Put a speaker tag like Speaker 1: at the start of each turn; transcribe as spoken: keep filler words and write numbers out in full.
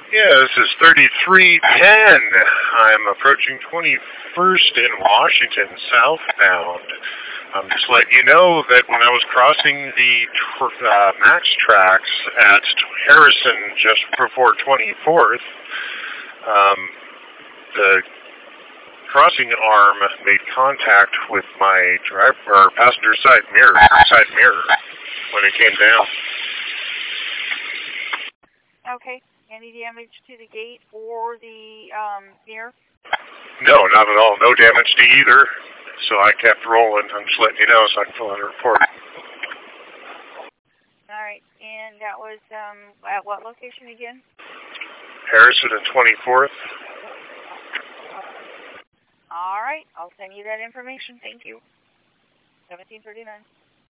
Speaker 1: Yeah, this is thirty-three ten. I'm approaching twenty-first in Washington, southbound. Um, just let you know that when I was crossing the tr- uh, Max tracks at Harrison just before twenty-fourth, um, the crossing arm made contact with my driver or passenger side mirror, side mirror, when it came down.
Speaker 2: Okay. Any damage to the gate or the um, mirror?
Speaker 1: No, not at all. No damage to either. So I kept rolling. I'm just letting you know so I can fill out a report.
Speaker 2: All right. And that was um, at what location again?
Speaker 1: Harrison and twenty-fourth.
Speaker 2: All right. I'll send you that information. Thank you. seventeen thirty-nine.